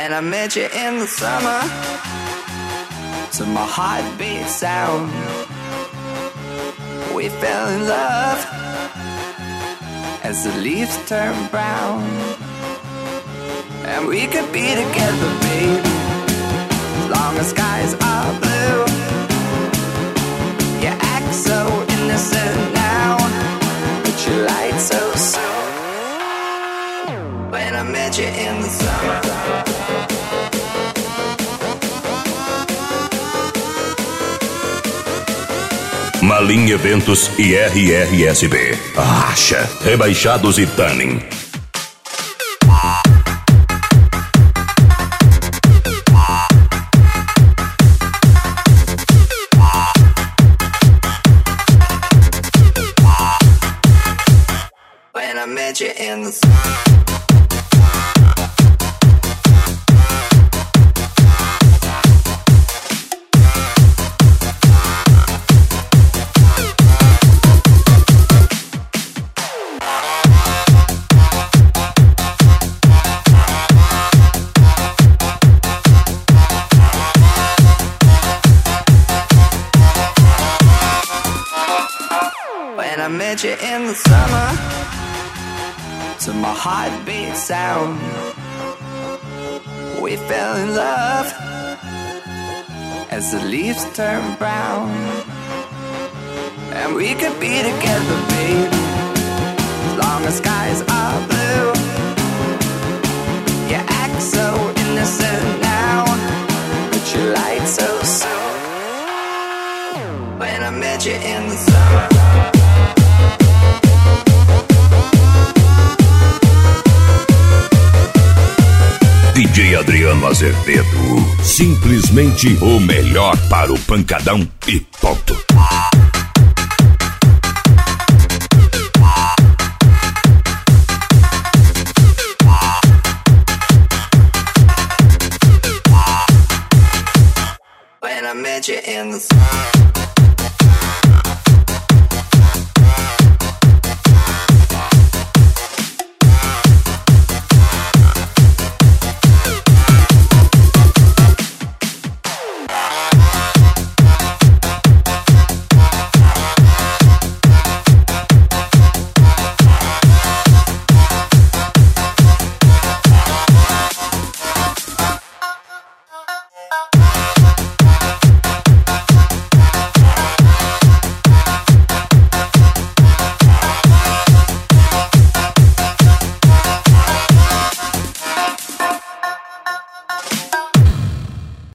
When I met you in the summer, to my heartbeat sound, we fell in love as the leaves turn brown. And we could be together, baby, as long as skies are blue. You act so innocent now, but you lied so soon. When I met you in the summer. Malim Eventos e RRSB. Racha, Rebaixados e Tanning. When I met you in the summer. When I met you in the summer, to my heartbeat sound, we fell in love as the leaves turn brown. And we could be together, baby, as long as skies are blue. You act so innocent now, but you lied so soon. When I met you in the summer. DJ Adriano Azevedo, simplesmente o melhor para o pancadão e ponto. When I met you in the summer.